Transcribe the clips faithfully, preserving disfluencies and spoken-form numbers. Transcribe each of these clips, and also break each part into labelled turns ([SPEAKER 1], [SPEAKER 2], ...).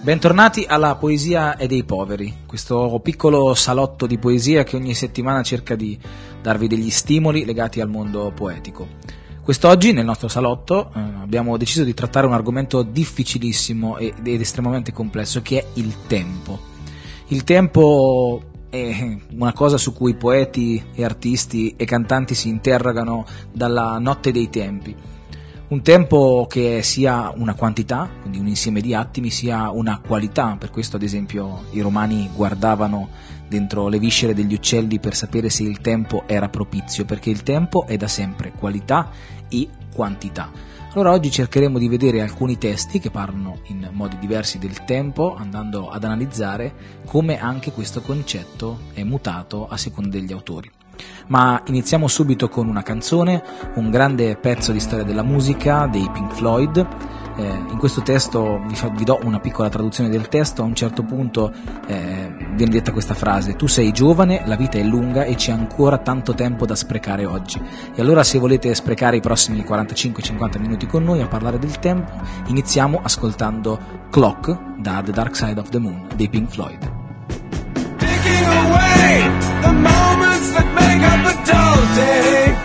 [SPEAKER 1] Bentornati alla Poesia e dei Poveri, questo piccolo salotto di poesia che ogni settimana cerca di darvi degli stimoli legati al mondo poetico. Quest'oggi nel nostro salotto eh, abbiamo deciso di trattare un argomento difficilissimo ed, ed estremamente complesso, che è il tempo. Il tempo è una cosa su cui poeti e artisti e cantanti si interrogano dalla notte dei tempi. Un tempo che sia una quantità, quindi un insieme di attimi, sia una qualità. Per questo, ad esempio, i romani guardavano dentro le viscere degli uccelli per sapere se il tempo era propizio, perché il tempo è da sempre qualità e quantità. Allora oggi cercheremo di vedere alcuni testi che parlano in modi diversi del tempo, andando ad analizzare come anche questo concetto è mutato a seconda degli autori. Ma iniziamo subito con una canzone, un grande pezzo di storia della musica dei Pink Floyd. Eh, in questo testo vi, fa, vi do una piccola traduzione del testo. A un certo punto eh, viene detta questa frase: tu sei giovane, la vita è lunga e c'è ancora tanto tempo da sprecare oggi. E allora, se volete sprecare i prossimi quarantacinque cinquanta minuti con noi a parlare del tempo, iniziamo ascoltando Clock da The Dark Side of the Moon dei Pink Floyd.
[SPEAKER 2] Taking away the moments that make up a dull day,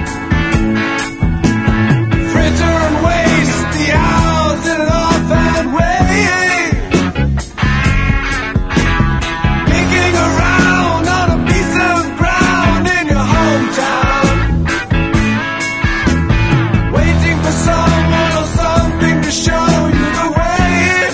[SPEAKER 2] fritter and waste the hours in an off-hand way, picking around on a piece of ground in your hometown, waiting for someone or something to show you the way.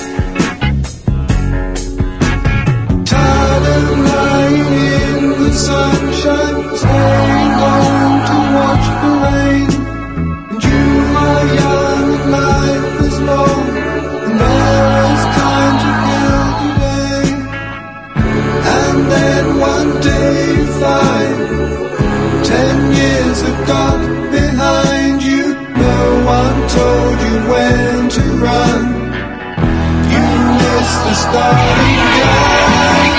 [SPEAKER 2] Tired of lying in the sunshine, staying home to watch the rain. And you are young and life is long, and there is time to kill today. And then one day you find ten years have gone behind you. No one told you when to run. You missed the starting gun.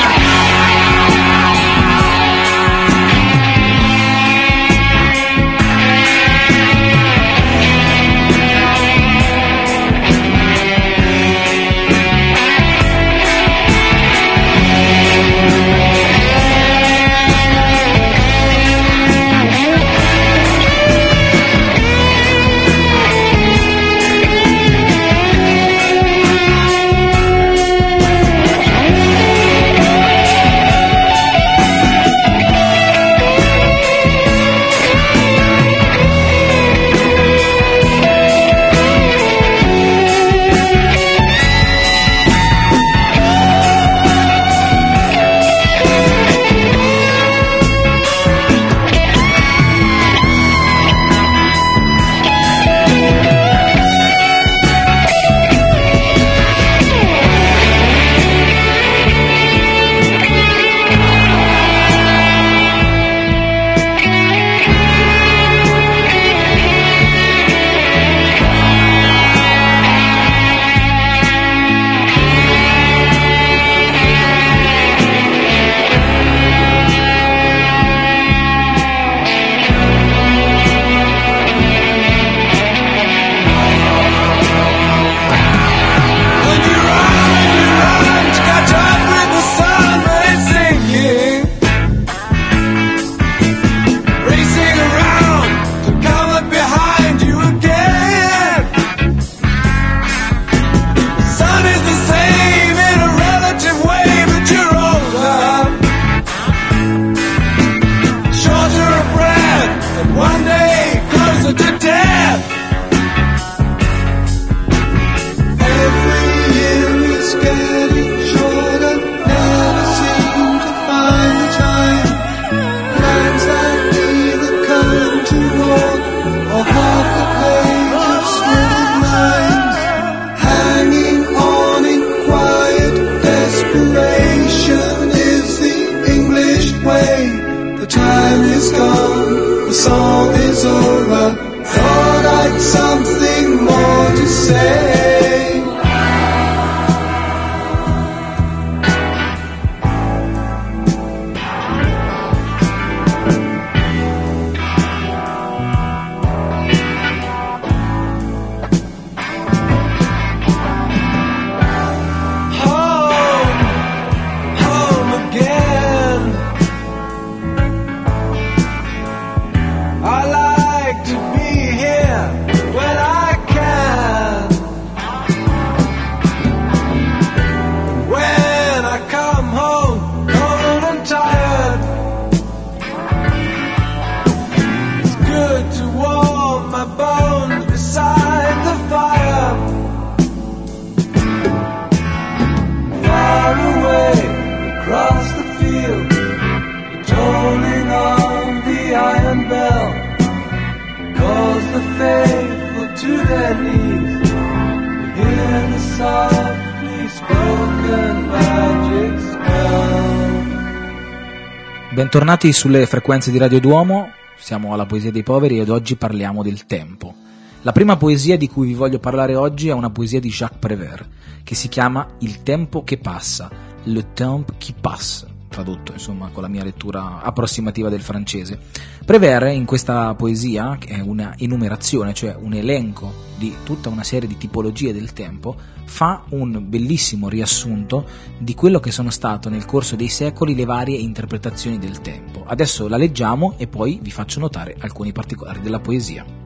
[SPEAKER 2] softly spoken magic spell.
[SPEAKER 1] Bentornati sulle frequenze di Radio Duomo, siamo alla Poesia dei Poveri ed oggi parliamo del tempo. La prima poesia di cui vi voglio parlare oggi è una poesia di Jacques Prévert, che si chiama Il tempo che passa, Le temps qui passe, tradotto insomma con la mia lettura approssimativa del francese. Prévert in questa poesia, che è una enumerazione, cioè un elenco di tutta una serie di tipologie del tempo, fa un bellissimo riassunto di quello che sono stato nel corso dei secoli le varie interpretazioni del tempo. Adesso la leggiamo e poi vi faccio notare alcuni particolari della poesia.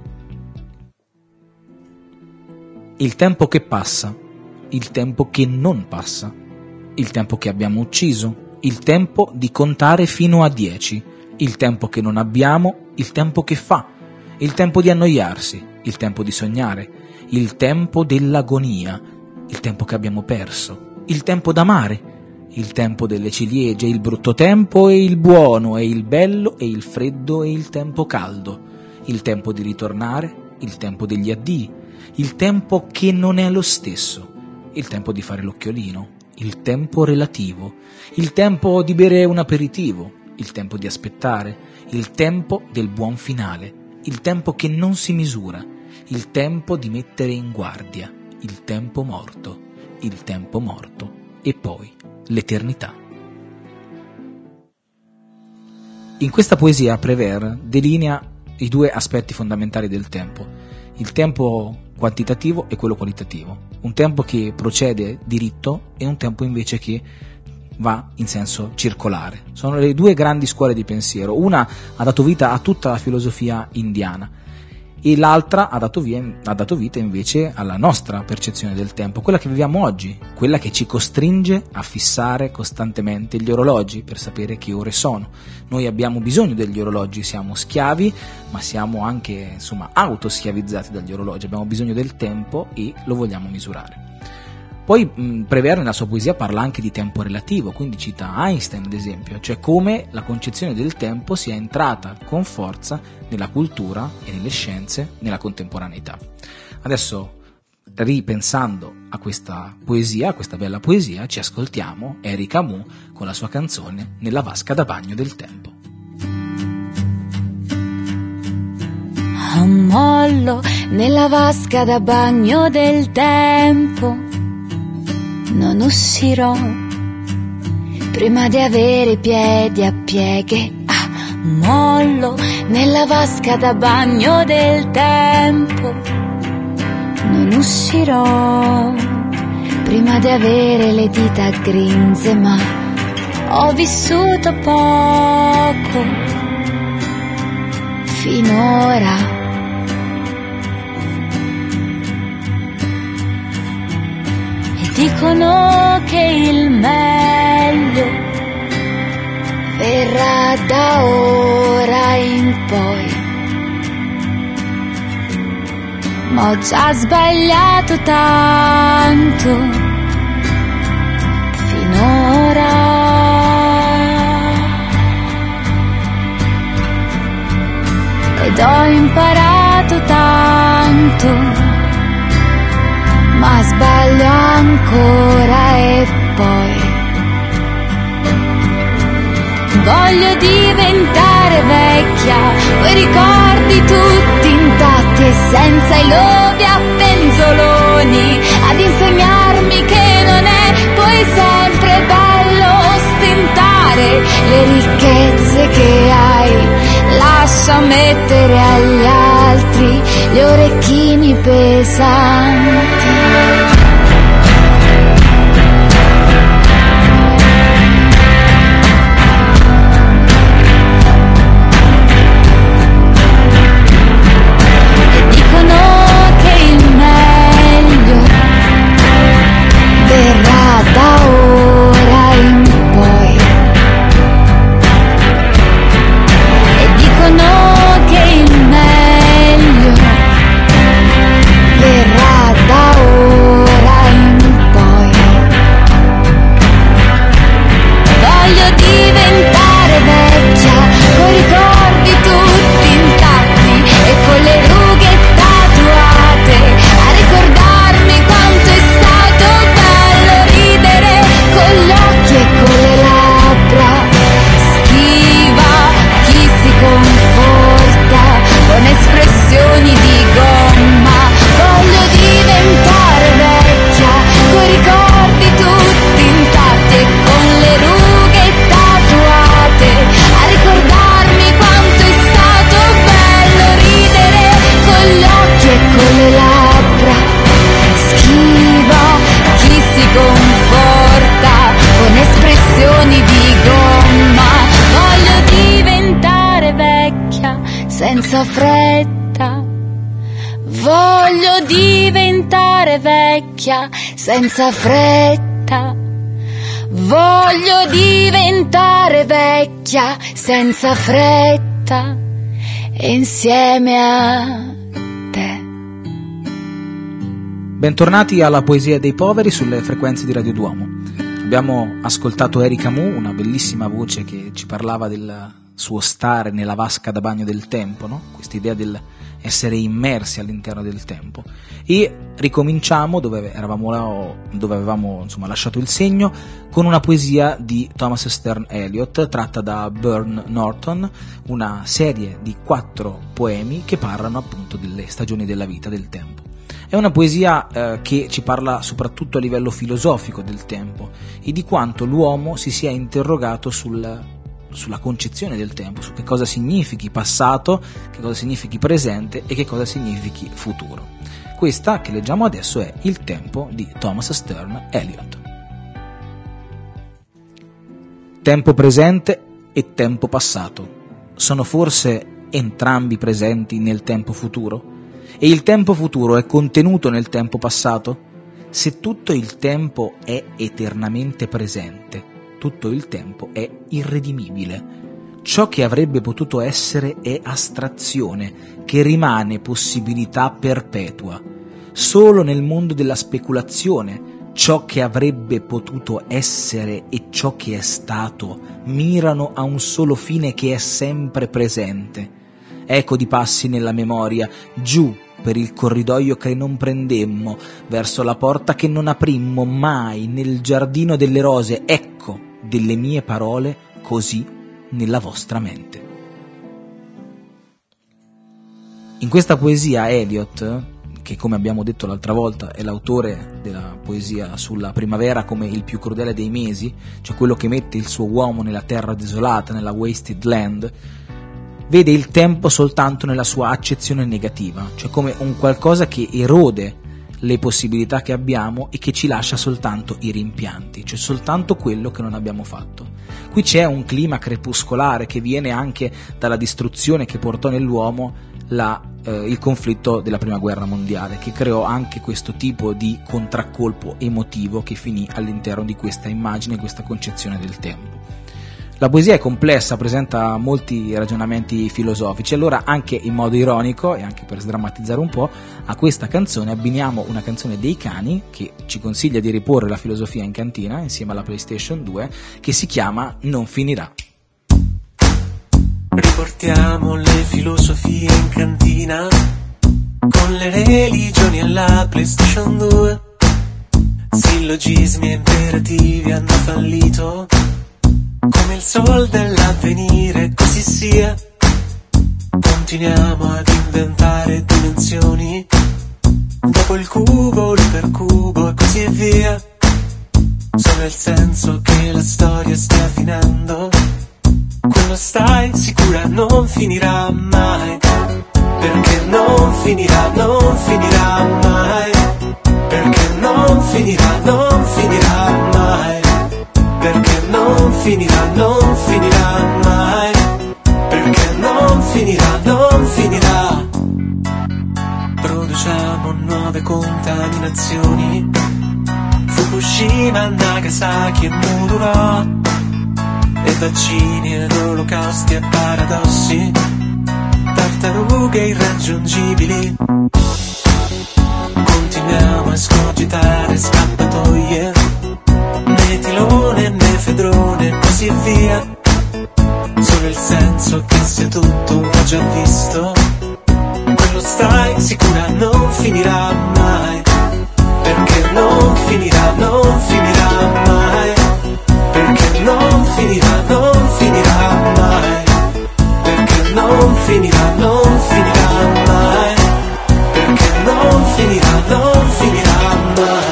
[SPEAKER 1] Il tempo che passa, il tempo che non passa, il tempo che abbiamo ucciso, il tempo di contare fino a dieci, il tempo che non abbiamo, il tempo che fa, il tempo di annoiarsi, il tempo di sognare, il tempo dell'agonia, il tempo che abbiamo perso, il tempo d'amare, il tempo delle ciliegie, il brutto tempo e il buono, e il bello e il freddo e il tempo caldo, il tempo di ritornare, il tempo degli addii, il tempo che non è lo stesso, il tempo di fare l'occhiolino, il tempo relativo, il tempo di bere un aperitivo, il tempo di aspettare, il tempo del buon finale, il tempo che non si misura, il tempo di mettere in guardia, il tempo morto, il tempo morto e poi l'eternità. In questa poesia Prévert delinea i due aspetti fondamentali del tempo, il tempo quantitativo e quello qualitativo, un tempo che procede diritto e un tempo invece che va in senso circolare. Sono le due grandi scuole di pensiero, una ha dato vita a tutta la filosofia indiana e l'altra ha dato, via, ha dato vita invece alla nostra percezione del tempo, quella che viviamo oggi, quella che ci costringe a fissare costantemente gli orologi per sapere che ore sono. Noi abbiamo bisogno degli orologi, siamo schiavi, ma siamo anche insomma autoschiavizzati dagli orologi, abbiamo bisogno del tempo e lo vogliamo misurare. Poi mh, Prévert nella sua poesia parla anche di tempo relativo, quindi cita Einstein ad esempio, cioè come la concezione del tempo sia entrata con forza nella cultura e nelle scienze nella contemporaneità. Adesso, ripensando a questa poesia, a questa bella poesia, ci ascoltiamo Eric Camus con la sua canzone Nella vasca da bagno del tempo.
[SPEAKER 3] Ammollo nella vasca da bagno del tempo, non uscirò prima di avere i piedi a pieghe. Ah, mollo nella vasca da bagno del tempo, non uscirò prima di avere le dita grinze, ma ho vissuto poco finora. Dicono che il meglio verrà da ora in poi, ma ho già sbagliato tanto finora. Ed ho imparato tanto, ma sbaglio ancora e poi voglio diventare vecchia, quei ricordi tutti intatti e senza i lovi a penzoloni, ad insegnarmi che non è poi sempre bello ostentare le ricchezze che hai. Lascia mettere agli altri gli orecchini pesanti. E dicono che il meglio verrà da ora in poi. E dicono che il meglio verrà da senza fretta. Voglio diventare vecchia senza fretta. Voglio diventare vecchia senza fretta e insieme a te.
[SPEAKER 1] Bentornati alla Poesia dei poveri sulle frequenze di Radio Duomo. Abbiamo ascoltato Erika Mu, una bellissima voce che ci parlava del suo stare nella vasca da bagno del tempo, no? Quest'idea del essere immersi all'interno del tempo. E ricominciamo dove eravamo, dove avevamo insomma lasciato il segno, con una poesia di Thomas Sterne Eliot tratta da Burn Norton, una serie di quattro poemi che parlano appunto delle stagioni della vita, del tempo. È una poesia eh, che ci parla soprattutto a livello filosofico del tempo e di quanto l'uomo si sia interrogato sul sulla concezione del tempo, su che cosa significhi passato, che cosa significhi presente e che cosa significhi futuro. Questa che leggiamo adesso è Il tempo di Thomas Sterne Eliot. Tempo presente e tempo passato sono forse entrambi presenti nel tempo futuro? E il tempo futuro è contenuto nel tempo passato? Se tutto il tempo è eternamente presente, tutto il tempo è irredimibile. Ciò che avrebbe potuto essere è astrazione, che rimane possibilità perpetua. Solo nel mondo della speculazione, ciò che avrebbe potuto essere e ciò che è stato mirano a un solo fine che è sempre presente. Eco di passi nella memoria, giù per il corridoio che non prendemmo, verso la porta che non aprimmo mai, nel giardino delle rose, ecco delle mie parole così nella vostra mente. In questa poesia Eliot, che come abbiamo detto l'altra volta è l'autore della poesia sulla primavera come il più crudele dei mesi, cioè quello che mette il suo uomo nella terra desolata, nella wasted land, vede il tempo soltanto nella sua accezione negativa, cioè come un qualcosa che erode le possibilità che abbiamo e che ci lascia soltanto i rimpianti, cioè soltanto quello che non abbiamo fatto. Qui c'è un clima crepuscolare che viene anche dalla distruzione che portò nell'uomo la, eh, il conflitto della prima guerra mondiale, che creò anche questo tipo di contraccolpo emotivo che finì all'interno di questa immagine, questa concezione del tempo. La poesia è complessa, presenta molti ragionamenti filosofici, allora anche in modo ironico e anche per sdrammatizzare un po', a questa canzone abbiniamo una canzone dei Cani che ci consiglia di riporre la filosofia in cantina insieme alla PlayStation due, che si chiama Non finirà.
[SPEAKER 4] Riportiamo le filosofie in cantina con le religioni alla PlayStation due. Sillogismi e imperativi hanno fallito come il sol dell'avvenire, così sia. Continuiamo ad inventare dimensioni dopo il cubo, l'ipercubo e così via. Solo il senso che la storia stia finendo, quello stai sicura non finirà mai, perché non finirà, non finirà mai, perché non finirà, non finirà mai, perché non finirà, non finirà mai, perché non finirà, non finirà. Produciamo nuove contaminazioni, Fukushima, Nagasaki e Mururo, e vaccini ed olocausti e paradossi, tartarughe irraggiungibili. Continuiamo a escogitare scappatoie, metilone, nefedrone e così via. Solo il senso che sia tutto ho già visto, quello stai sicura non finirà mai, perché non finirà, non finirà mai, perché non finirà, non finirà mai, perché non finirà, non finirà mai, perché non finirà, non finirà mai.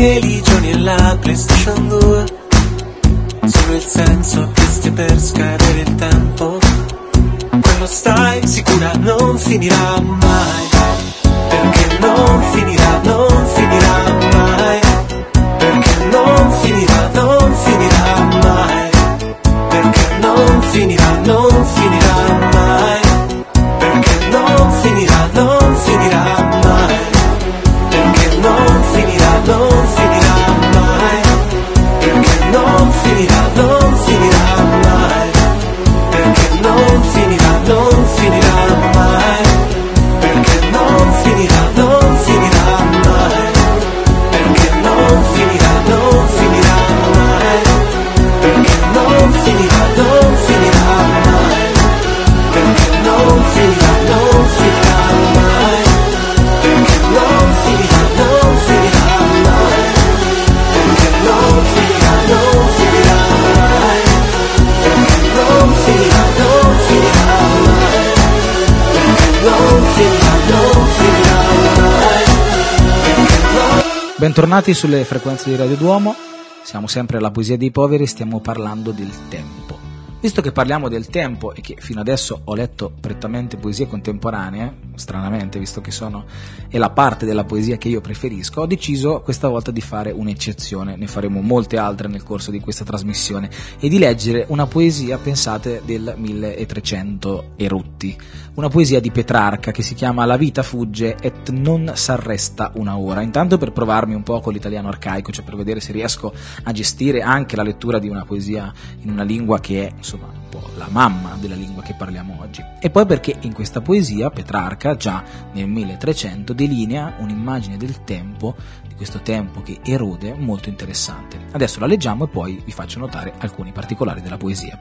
[SPEAKER 4] religioni e la PlayStation due. Solo il senso che stia per scadere il tempo, quello stai sicura non finirà mai, perché non finirà, non finirà mai, perché non finirà, non finirà mai, perché non finirà, non finirà mai, perché non finirà, non finirà mai, perché non finirà, non finirà mai, perché non finirà, non finirà mai, perché non finirà, non finirà mai, perché non finirà, non finirà mai, perché non finirà, non finirà mai, perché non finirà, non finirà mai, perché non finirà, non finirà mai, perché non finirà, non finirà mai, perché non finirà, non finirà mai, perché non finirà, non finirà mai, perché non finirà, non finirà mai, perché non...
[SPEAKER 1] Bentornati sulle frequenze di Radio Duomo, siamo sempre alla Poesia dei Poveri, stiamo parlando del tempo. Visto che parliamo del tempo e che fino adesso ho letto prettamente poesie contemporanee, stranamente visto che sono è la parte della poesia che io preferisco, ho deciso questa volta di fare un'eccezione, ne faremo molte altre nel corso di questa trasmissione, e di leggere una poesia, pensate, del milletrecento e rutti, una poesia di Petrarca che si chiama La vita fugge et non s'arresta una ora. Intanto per provarmi un po' con l'italiano arcaico, cioè per vedere se riesco a gestire anche la lettura di una poesia in una lingua che è insomma un po' la mamma della lingua che parliamo oggi, e poi perché in questa poesia Petrarca già nel milletrecento delinea un'immagine del tempo, di questo tempo che erode, molto interessante. Adesso la leggiamo e poi vi faccio notare alcuni particolari della poesia.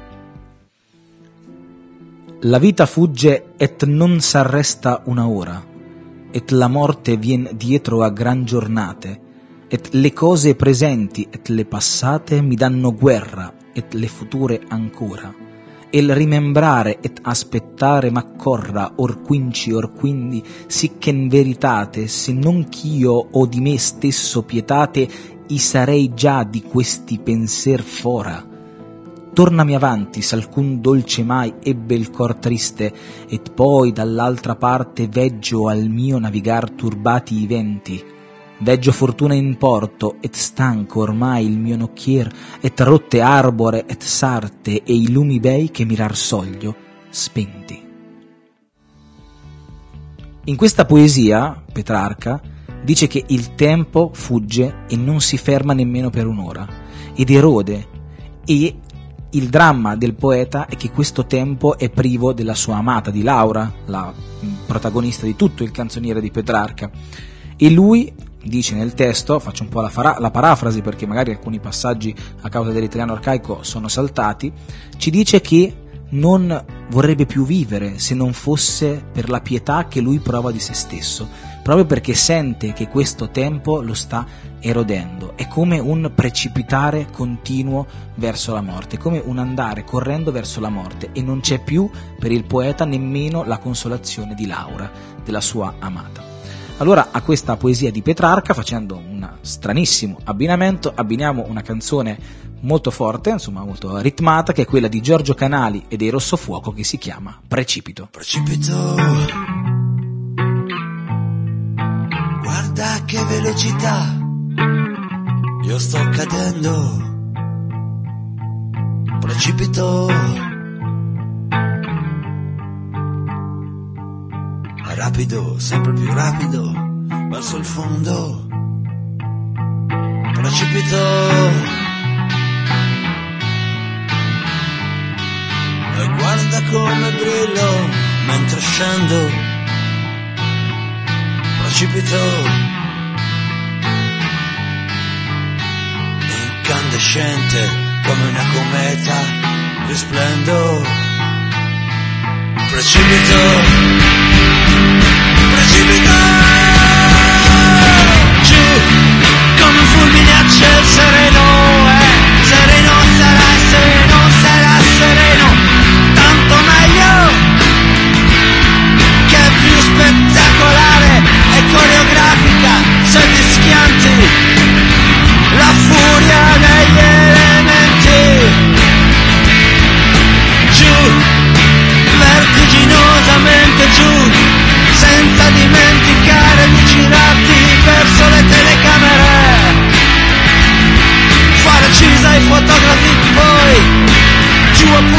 [SPEAKER 1] La vita fugge et non s'arresta una ora, et la morte vien dietro a gran giornate, et le cose presenti et le passate mi danno guerra, et le future ancora, e il rimembrare et aspettare m'accorra or quinci or quindi, sicché in veritate, se non ch'io o di me stesso pietate, i sarei già di questi penser fora. Tornami avanti, s'alcun dolce mai ebbe il cor triste, et poi dall'altra parte veggio al mio navigar turbati i venti. Veggio fortuna in porto, et stanco ormai il mio nocchier, et rotte arbore et sarte, e i lumi bei che mirar soglio, spenti. In questa poesia, Petrarca dice che il tempo fugge e non si ferma nemmeno per un'ora, ed erode, e il dramma del poeta è che questo tempo è privo della sua amata, di Laura, la protagonista di tutto il canzoniere di Petrarca, e lui dice nel testo, faccio un po' la, fara- la parafrasi perché magari alcuni passaggi a causa dell'italiano arcaico sono saltati, ci dice che non vorrebbe più vivere se non fosse per la pietà che lui prova di se stesso, proprio perché sente che questo tempo lo sta erodendo, è come un precipitare continuo verso la morte, come un andare correndo verso la morte, e non c'è più per il poeta nemmeno la consolazione di Laura, della sua amata. Allora a questa poesia di Petrarca, facendo un stranissimo abbinamento, abbiniamo una canzone molto forte, insomma molto ritmata, che è quella di Giorgio Canali e dei Rossofuoco, che si chiama Precipito.
[SPEAKER 5] Precipito, guarda che velocità, io sto cadendo. Precipito, rapido, sempre più rapido, verso il fondo. Precipito, e guarda come brillo mentre scendo. Precipito, incandescente come una cometa, risplendo. Precipito, precipito, giù come un fulmine accel sereno, eh, sereno sarà, sereno sarà, sereno, tanto meglio, che è più spettacolare e coreografica, se ti schianti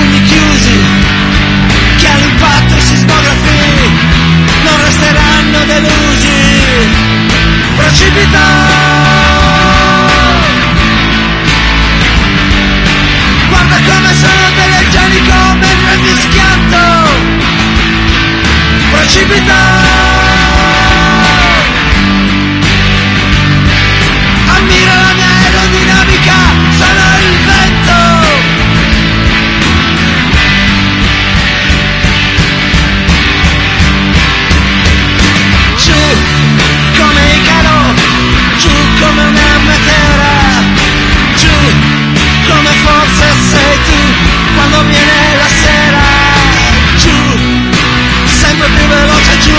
[SPEAKER 5] pugni chiusi, che all'impatto i sismografi non resteranno delusi. Precipita, guarda come sono telegenico mentre mi schianto. Precipita, ammira la mia aerodinamica, sono il vento. Giù come Icaro, giù come una meteora, giù come forse sei tu quando viene la sera. Giù, sempre più veloce giù.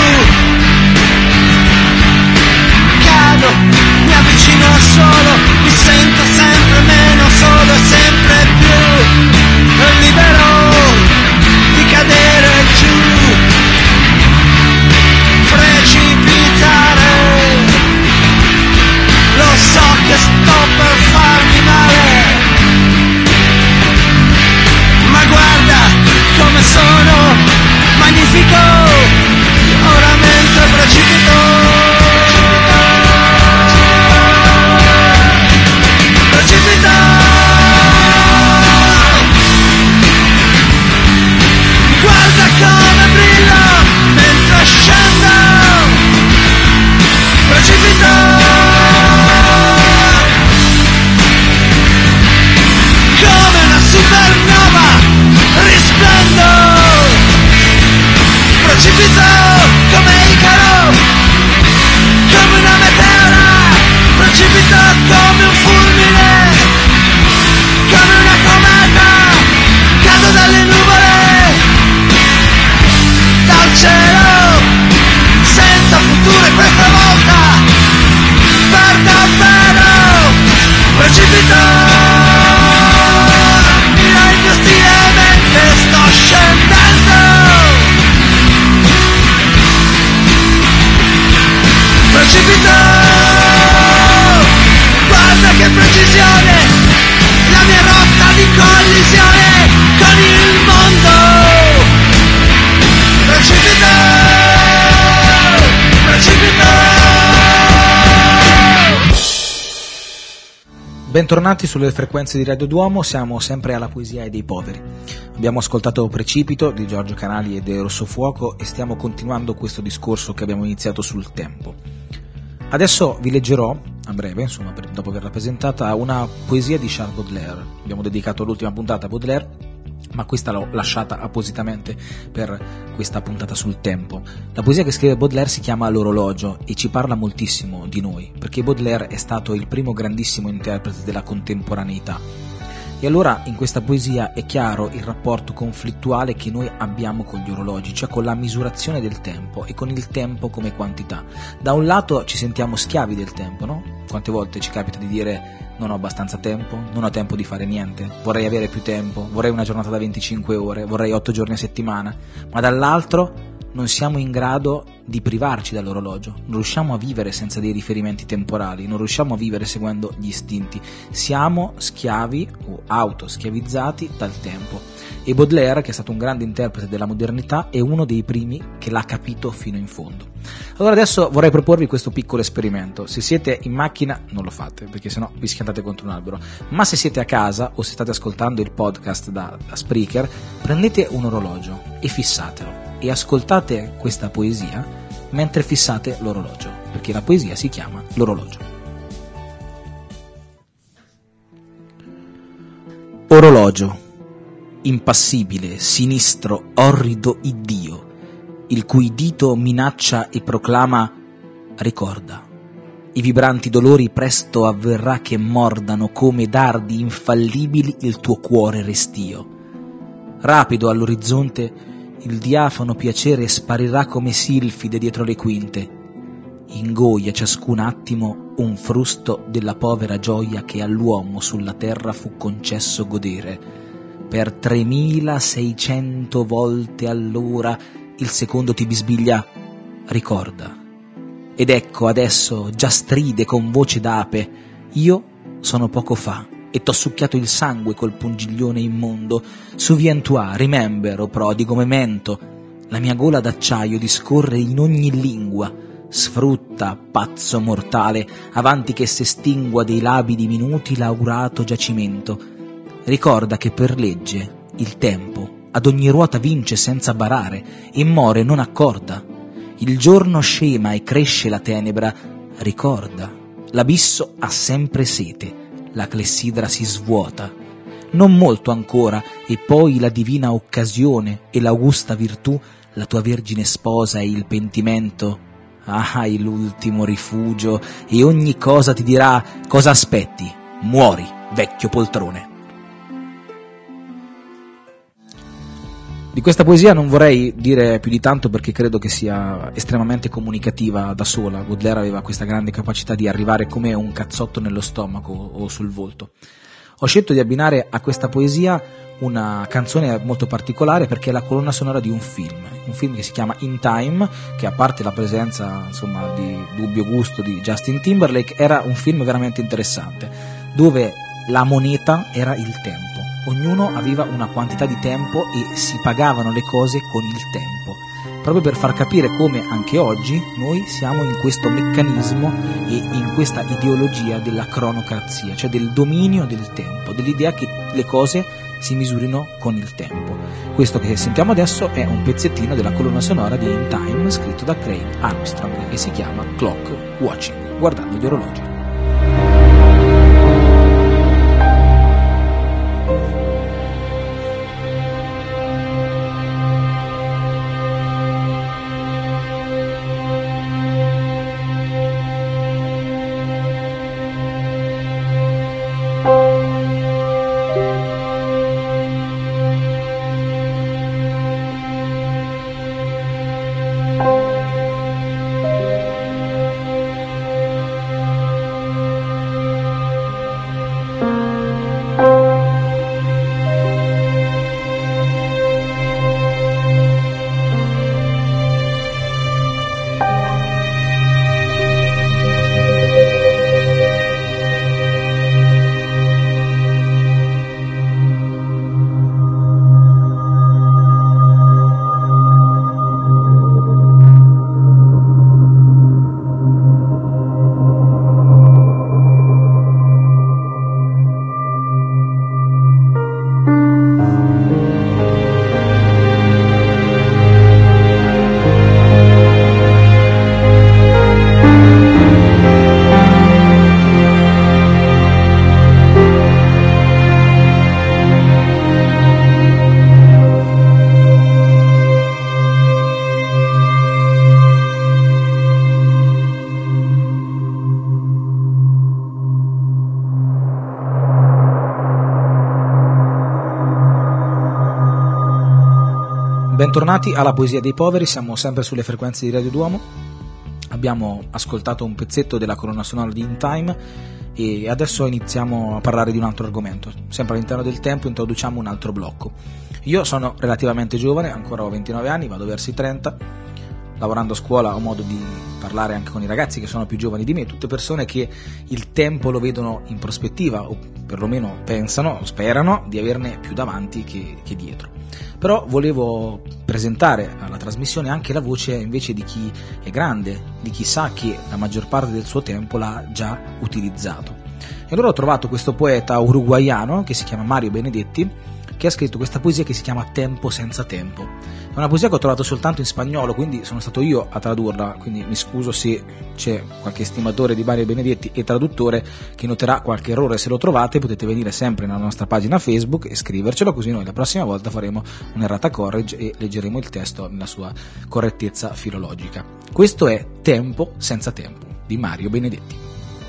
[SPEAKER 5] Cado, mi avvicino al suolo, mi sento sempre meno solo e sempre più libero di cadere giù. Precipitare, lo so che sto per farmi male, ma guarda come sono magnifico ora mentre precipito. Precipita, guarda come brillo mentre scendo. Precipita, come una supernova risplendo. Precipito come Icaro, come una meteora. Precipito come un fulmine, come una cometa. Cado dalle nuvole, dal cielo, senza futuro questa volta, per davvero. Precipito, mira il mio stile mentre sto scendendo. Precipito, guarda che precisione, la mia rotta di collisione con il mondo. Precipito, precipito.
[SPEAKER 1] Bentornati sulle frequenze di Radio Duomo, siamo sempre alla poesia dei poveri. Abbiamo ascoltato Precipito di Giorgio Canali e De Rossofuoco e stiamo continuando questo discorso che abbiamo iniziato sul tempo. Adesso vi leggerò, a breve, insomma, per, dopo averla presentata, una poesia di Charles Baudelaire. Abbiamo dedicato l'ultima puntata a Baudelaire, ma questa l'ho lasciata appositamente per questa puntata sul tempo. La poesia che scrive Baudelaire si chiama L'orologio e ci parla moltissimo di noi, perché Baudelaire è stato il primo grandissimo interprete della contemporaneità. E allora in questa poesia è chiaro il rapporto conflittuale che noi abbiamo con gli orologi, cioè con la misurazione del tempo e con il tempo come quantità. Da un lato ci sentiamo schiavi del tempo, no? Quante volte ci capita di dire non ho abbastanza tempo, non ho tempo di fare niente, vorrei avere più tempo, vorrei una giornata da venticinque ore, vorrei otto giorni a settimana, ma dall'altro non siamo in grado di privarci dall'orologio, non riusciamo a vivere senza dei riferimenti temporali, non riusciamo a vivere seguendo gli istinti, siamo schiavi o autoschiavizzati dal tempo. E Baudelaire, che è stato un grande interprete della modernità, è uno dei primi che l'ha capito fino in fondo. Allora adesso vorrei proporvi questo piccolo esperimento. Se siete in macchina non lo fate, perché sennò vi schiantate contro un albero, ma se siete a casa o se state ascoltando il podcast da, da Spreaker, prendete un orologio e fissatelo e ascoltate questa poesia mentre fissate l'orologio, perché la poesia si chiama L'orologio. Orologio, impassibile, sinistro, orrido iddio, il cui dito minaccia e proclama: ricorda, i vibranti dolori presto avverrà che mordano come dardi infallibili il tuo cuore restio. Rapido all'orizzonte il diafano piacere sparirà come silfide dietro le quinte. Ingoia ciascun attimo un frusto della povera gioia che all'uomo sulla terra fu concesso godere. Per tremilaseicento volte all'ora il secondo ti bisbiglia: ricorda. Ed ecco adesso già stride con voce d'ape: io sono poco fa e t'ho succhiato il sangue col pungiglione immondo. Souviens-toi, remember, o prodigo memento, la mia gola d'acciaio discorre in ogni lingua. Sfrutta, pazzo mortale, avanti che s'estingua dei labi diminuti l'aurato giacimento. Ricorda che per legge il tempo ad ogni ruota vince senza barare e more non accorda. Il giorno scema e cresce la tenebra, ricorda, l'abisso ha sempre sete, la clessidra si svuota. Non molto ancora, e poi la divina occasione e l'augusta virtù, la tua vergine sposa e il pentimento. Ah, hai l'ultimo rifugio, e ogni cosa ti dirà: cosa aspetti? Muori, vecchio poltrone. Di questa poesia non vorrei dire più di tanto perché credo che sia estremamente comunicativa da sola. Baudelaire aveva questa grande capacità di arrivare come un cazzotto nello stomaco o sul volto. Ho scelto di abbinare a questa poesia una canzone molto particolare perché è la colonna sonora di un film, un film che si chiama In Time, che a parte la presenza insomma di dubbio gusto di Justin Timberlake, era un film veramente interessante, dove la moneta era il tempo. Ognuno aveva una quantità di tempo e si pagavano le cose con il tempo, proprio per far capire come anche oggi noi siamo in questo meccanismo e in questa ideologia della cronocrazia, cioè del dominio del tempo, dell'idea che le cose si misurino con il tempo. Questo che sentiamo adesso è un pezzettino della colonna sonora di In Time, scritto da Craig Armstrong, e si chiama Clock Watching, guardando gli orologi. Bentornati alla Poesia dei Poveri, siamo sempre sulle frequenze di Radio Duomo. Abbiamo ascoltato un pezzetto della colonna sonora di In Time e adesso iniziamo a parlare di un altro argomento. Sempre all'interno del tempo introduciamo un altro blocco. Io sono relativamente giovane, ancora ho ventinove anni, vado verso i trenta. Lavorando a scuola ho modo di parlare anche con i ragazzi che sono più giovani di me, tutte persone che il tempo lo vedono in prospettiva o perlomeno pensano, sperano di averne più davanti che, che dietro. Però volevo presentare alla trasmissione anche la voce invece di chi è grande, di chi sa che la maggior parte del suo tempo l'ha già utilizzato. E allora ho trovato questo poeta uruguaiano che si chiama Mario Benedetti, che ha scritto questa poesia che si chiama Tempo senza tempo. È una poesia che ho trovato soltanto in spagnolo, quindi sono stato io a tradurla, quindi mi scuso se c'è qualche estimatore di Mario Benedetti e traduttore che noterà qualche errore. Se lo trovate potete venire sempre nella nostra pagina Facebook e scrivercelo, così noi la prossima volta faremo un'errata corrige e leggeremo il testo nella sua correttezza filologica. Questo è Tempo senza tempo di Mario Benedetti.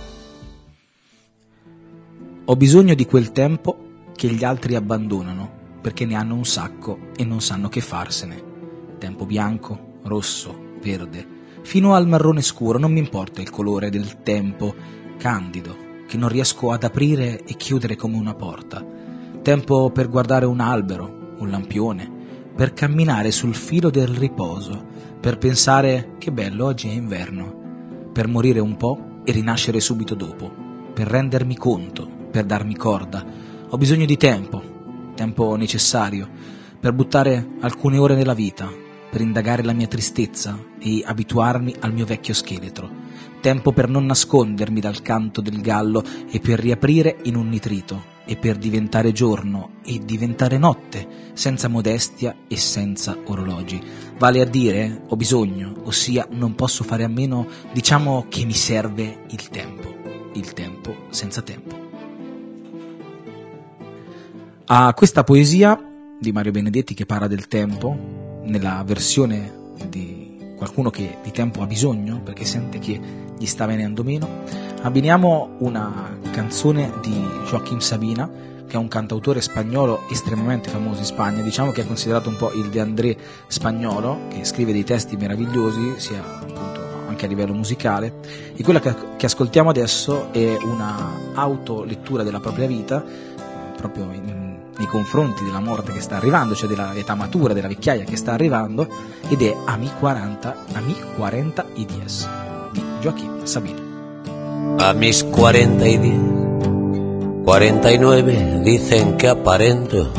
[SPEAKER 1] Ho bisogno di quel tempo che gli altri abbandonano perché ne hanno un sacco e non sanno che farsene. Tempo bianco, rosso, verde, fino al marrone scuro, non mi importa il colore del tempo candido che non riesco ad aprire e chiudere come una porta. Tempo per guardare un albero, un lampione, per camminare sul filo del riposo, per pensare che bello oggi è inverno, per morire un po' e rinascere subito dopo, per rendermi conto, per darmi corda. Ho bisogno di tempo, tempo necessario, per buttare alcune ore nella vita, per indagare la mia tristezza e abituarmi al mio vecchio scheletro. Tempo per non nascondermi dal canto del gallo e per riaprire in un nitrito, e per diventare giorno e diventare notte, senza modestia e senza orologi. Vale a dire, ho bisogno, ossia non posso fare a meno, diciamo che mi serve il tempo, il tempo senza tempo. A questa poesia di Mario Benedetti, che parla del tempo, nella versione di qualcuno che di tempo ha bisogno, perché sente che gli sta venendo meno, abbiniamo una canzone di Joaquim Sabina, che è un cantautore spagnolo estremamente famoso in Spagna, diciamo che è considerato un po' il De André spagnolo, che scrive dei testi meravigliosi, sia appunto anche a livello musicale, e quella che, che ascoltiamo adesso è una autolettura della propria vita, proprio in, nei confronti della morte che sta arrivando, cioè della età matura, della vecchiaia che sta arrivando, ed è A mi cuarenta, a mi cuarenta y diez di Joaquim Sabina.
[SPEAKER 6] A mis cuarenta y diez, cuarenta y nueve dicen que aparento,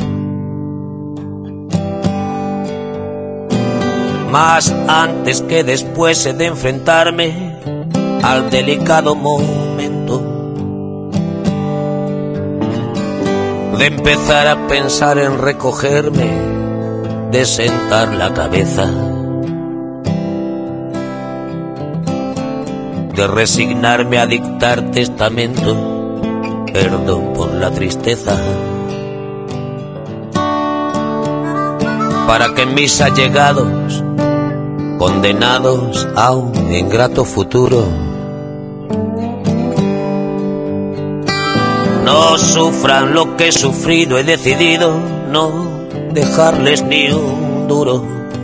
[SPEAKER 6] mas antes que después he de enfrentarme al delicado momento de empezar a pensar en recogerme, de sentar la cabeza, de resignarme a dictar testamento, perdón por la tristeza, para que mis allegados, condenados a un ingrato futuro, no sufran lo que he sufrido. He decidido no dejarles ni un duro,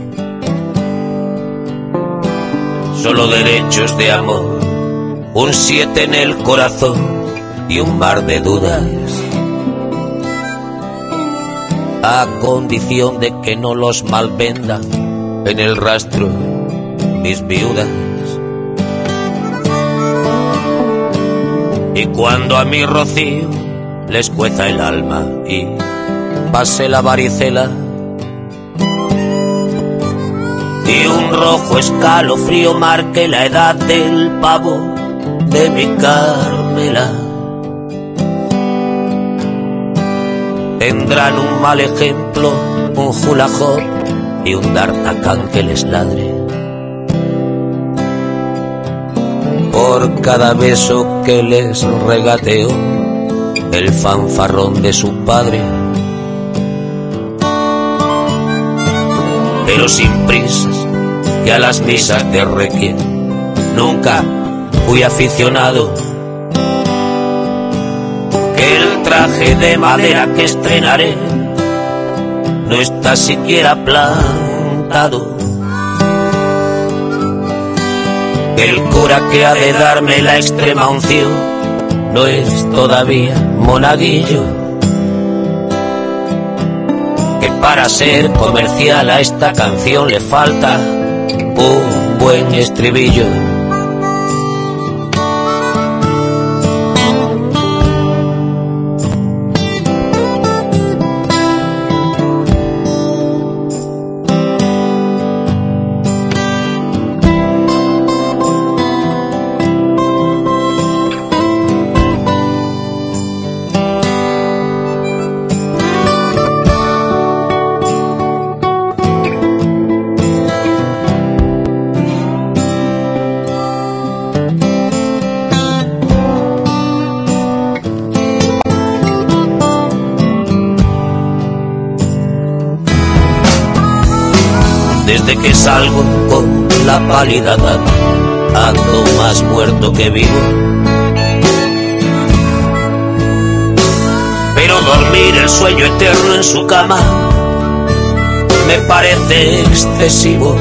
[SPEAKER 6] solo derechos de amor, un siete en el corazón y un mar de dudas, a condición de que no los malvendan en el rastro mis viudas. Y cuando a mi rocío les cueza el alma y pase la varicela, y un rojo escalofrío marque la edad del pavo de mi Carmela, tendrán un mal ejemplo, un hula hop y un d'Artagnan que les ladre por cada beso que les regateó el fanfarrón de su padre. Pero sin prisas, que a las misas de requiem nunca fui aficionado, que el traje de madera que estrenaré no está siquiera plantado, que el cura que ha de darme la extrema unción no es todavía monaguillo, que para ser comercial a esta canción le falta un buen estribillo. Desde que salgo con la pálida dama, ando más muerto que vivo. Pero dormir el sueño eterno en su cama me parece excesivo.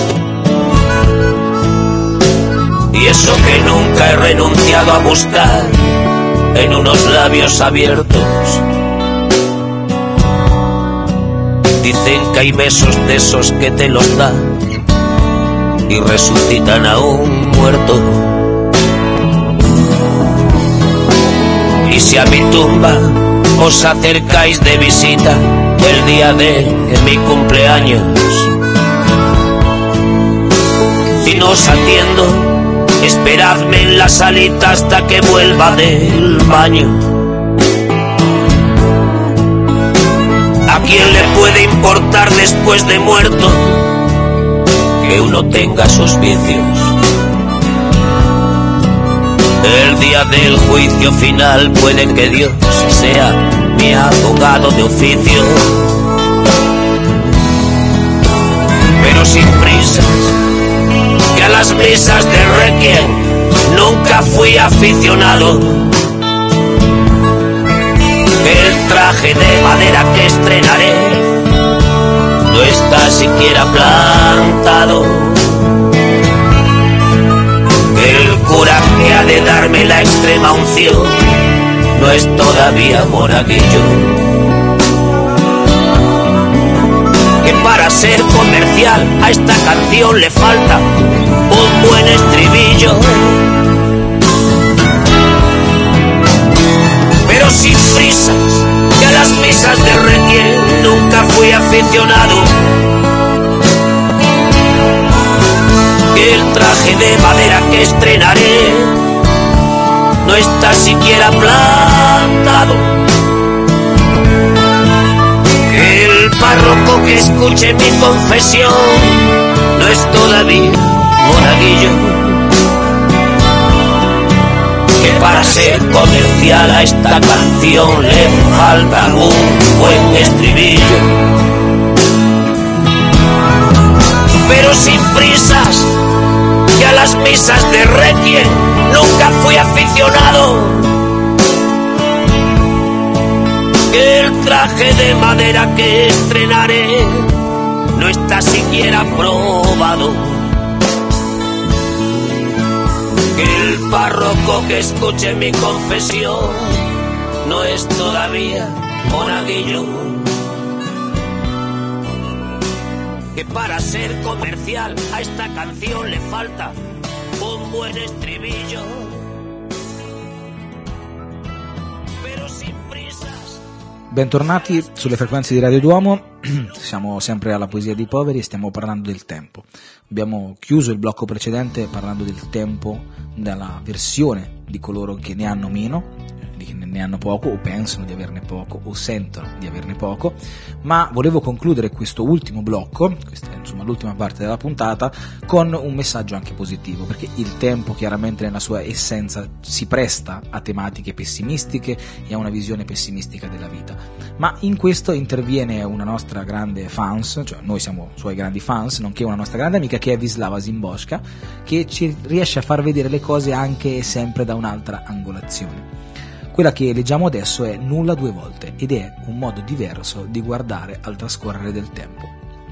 [SPEAKER 6] Y eso que nunca he renunciado a buscar en unos labios abiertos. Dicen que hay besos de esos que te los dan y resucitan a un muerto. Y si a mi tumba os acercáis de visita el día de mi cumpleaños, si no os atiendo, esperadme en la salita hasta que vuelva del baño. ¿A quién le puede importar después de muerto que uno tenga sus vicios? El día del juicio final puede que Dios sea mi abogado de oficio, pero sin prisas, que a las misas de Requiem nunca fui aficionado. El traje de madera que estrenaré no está siquiera plantado. El cura que ha de darme la extrema unción no es todavía monaguillo. Que para ser comercial a esta canción le falta un buen estribillo. Pero sin prisas, que a las misas de Requiem nunca fui aficionado. Que el traje de madera que estrenaré no está siquiera plantado. Que el párroco que escuche mi confesión no es todavía monaguillo. Que para ser comercial a esta canción le falta un buen estribillo. Pero sin prisas, que a las misas de Requiem nunca fui aficionado. Que el traje de madera que estrenaré no está siquiera probado. Que el párroco que escuche mi confesión no es todavía monaguillo. Que para ser comercial a esta canción le falta un buen estribillo. Però sin prisas.
[SPEAKER 1] Bentornati sulle frequenze di Radio Duomo, siamo sempre alla Poesia dei Poveri e stiamo parlando del tempo. Abbiamo chiuso il blocco precedente parlando del tempo nella versione di coloro che ne hanno meno, che ne hanno poco o pensano di averne poco o sentono di averne poco, ma volevo concludere questo ultimo blocco, questa è insomma l'ultima parte della puntata, con un messaggio anche positivo, perché il tempo chiaramente nella sua essenza si presta a tematiche pessimistiche e a una visione pessimistica della vita, ma in questo interviene una nostra grande fans, cioè noi siamo suoi grandi fans, nonché una nostra grande amica che è Wisława Szymborska, che ci riesce a far vedere le cose anche e sempre da un'altra angolazione. Quella che leggiamo adesso è Nulla due volte ed è un modo diverso di guardare al trascorrere del tempo.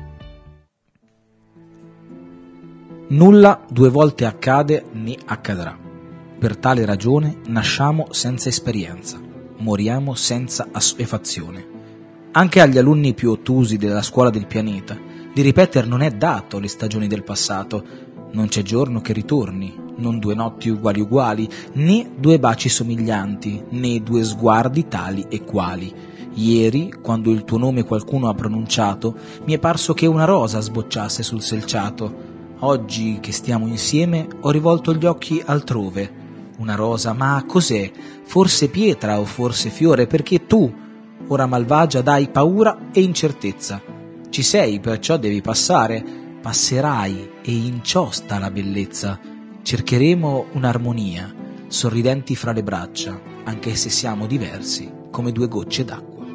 [SPEAKER 1] Nulla due volte accade né accadrà. Per tale ragione nasciamo senza esperienza, moriamo senza assuefazione. Anche agli alunni più ottusi della scuola del pianeta, di ripetere non è dato le stagioni del passato. Non c'è giorno che ritorni, non due notti uguali uguali, né due baci somiglianti, né due sguardi tali e quali. Ieri, quando il tuo nome qualcuno ha pronunciato, mi è parso che una rosa sbocciasse sul selciato. Oggi che stiamo insieme ho rivolto gli occhi altrove. Una rosa, ma cos'è? Forse pietra o forse fiore, perché tu, ora malvagia, dai paura e incertezza. Ci sei, perciò devi passare. Passerai e in ciò sta la bellezza. Cercheremo un'armonia, sorridenti fra le braccia, anche se siamo diversi come due gocce d'acqua.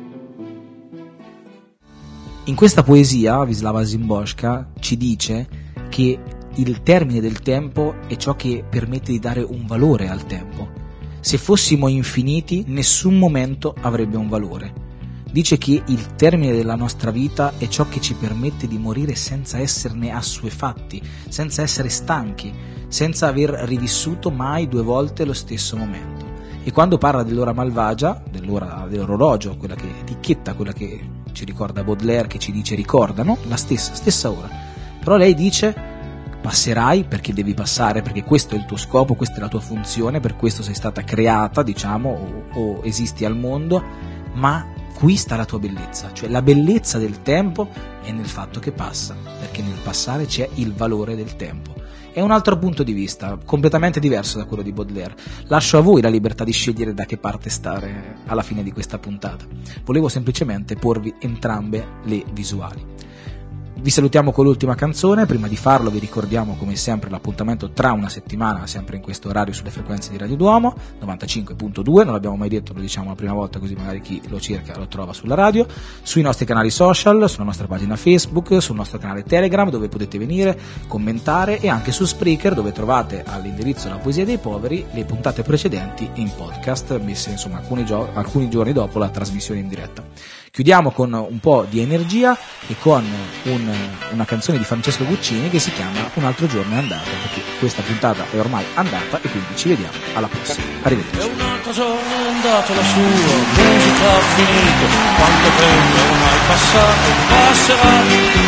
[SPEAKER 1] In questa poesia Wisława Szymborska ci dice che il termine del tempo è ciò che permette di dare un valore al tempo. Se fossimo infiniti, nessun momento avrebbe un valore. Dice che il termine della nostra vita è ciò che ci permette di morire senza esserne assuefatti, senza essere stanchi, senza aver rivissuto mai due volte lo stesso momento. E quando parla dell'ora malvagia, dell'ora dell'orologio, quella che etichetta, quella che ci ricorda Baudelaire, che ci dice ricordano, la stessa, stessa ora. Però lei dice passerai perché devi passare, perché questo è il tuo scopo, questa è la tua funzione, per questo sei stata creata, diciamo, o, o esisti al mondo, ma qui sta la tua bellezza, cioè la bellezza del tempo è nel fatto che passa, perché nel passare c'è il valore del tempo. È un altro punto di vista, completamente diverso da quello di Baudelaire. Lascio a voi la libertà di scegliere da che parte stare alla fine di questa puntata. Volevo semplicemente porvi entrambe le visuali. Vi salutiamo con l'ultima canzone. Prima di farlo vi ricordiamo come sempre l'appuntamento tra una settimana, sempre in questo orario, sulle frequenze di Radio Duomo novantacinque virgola due, non l'abbiamo mai detto, lo diciamo la prima volta così magari chi lo cerca lo trova sulla radio, sui nostri canali social, sulla nostra pagina Facebook, sul nostro canale Telegram dove potete venire, commentare, e anche su Spreaker dove trovate all'indirizzo La Poesia dei Poveri le puntate precedenti in podcast, messe insomma alcuni, gio- alcuni giorni dopo la trasmissione in diretta. Chiudiamo con un po' di energia e con un, una canzone di Francesco Guccini che si chiama Un altro giorno è andato, perché questa puntata è ormai andata e quindi ci vediamo alla prossima. Arrivederci.
[SPEAKER 7] E un altro giorno è andato la sua musica ha finito, quanto tempo è ormai passato, passerà.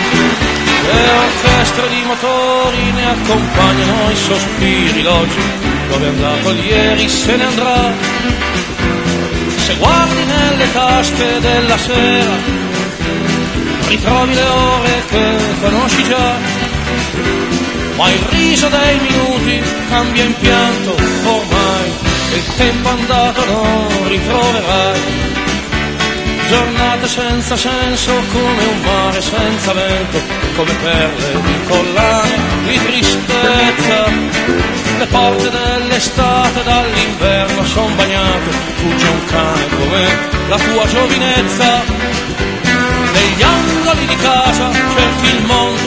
[SPEAKER 7] Le orchestre di motori ne accompagnano i sospiri, l'oggi dove è andato ieri se ne andrà. Se guardi nelle tasche della sera, ritrovi le ore che conosci già, ma il riso dei minuti cambia in pianto, ormai il tempo andato non ritroverai. Giornate senza senso come un mare senza vento, come perle di collane di tristezza. Le porte dell'estate dall'inverno son bagnate, fugge un cane come la tua giovinezza. Negli angoli di casa cerchi il mondo,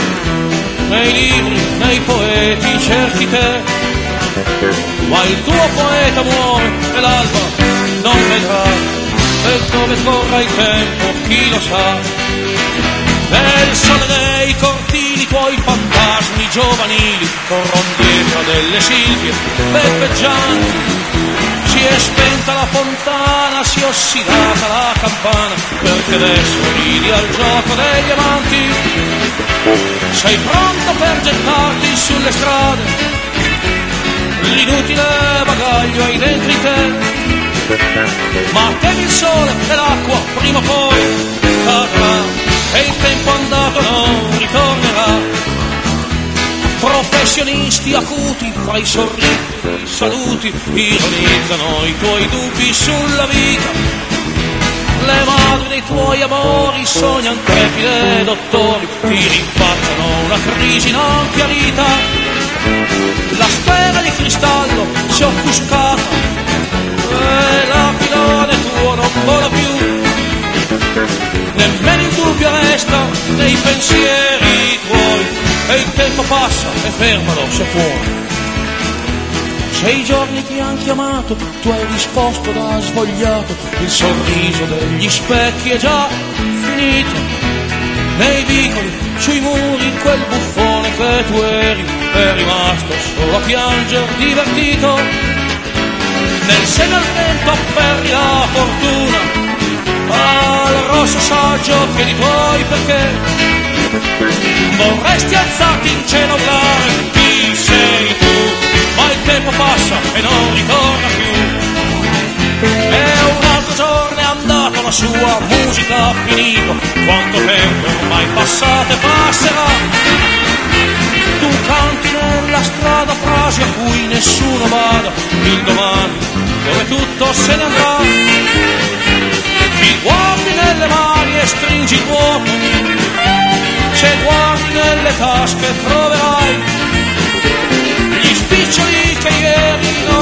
[SPEAKER 7] nei libri, nei poeti cerchi te, ma il tuo poeta muore e l'alba non vedrà. E dove corra il tempo chi lo sa. Nel sole dei cortili tuoi fantasmi giovanili corrono dietro delle silvie beffeggianti. Si è spenta la fontana, si è ossidata la campana, perché adesso ridi al gioco degli amanti. Sei pronto per gettarti sulle strade, l'inutile bagaglio hai dentro di te, ma temi il sole e l'acqua prima o poi cadrà, e il tempo andato non ritornerà. Professionisti acuti fra i sorrisi e i saluti ironizzano i tuoi dubbi sulla vita. Le madri dei tuoi amori sognano trepide dottori, ti rinfacciano una crisi non chiarita. La sfera di cristallo si è offuscata e l'aquilone tuo non vola più. Nemmeno il dubbio resta nei pensieri tuoi, e il tempo passa e fermalo se puoi. Se i giorni ti han chiamato, tu hai risposto da svogliato, il sorriso degli specchi è già finito. Nei vicoli, sui muri, quel buffone che tu eri è rimasto solo a pianger divertito. Nel seno al vento afferri la fortuna, al rosso saggio che di tuoi perché vorresti alzarti in cielo grave, chi sei tu? Ma il tempo passa e non ritorna più. E un altro giorno è andato, la sua musica ha finito, quanto tempo ormai passato e passerà. Tu canti nella strada frasi a cui nessuno bada, il domani dove tutto se ne andrà. Ti guardi nelle mani e stringi il vuoto, se guardi nelle tasche troverai gli spiccioli che ieri non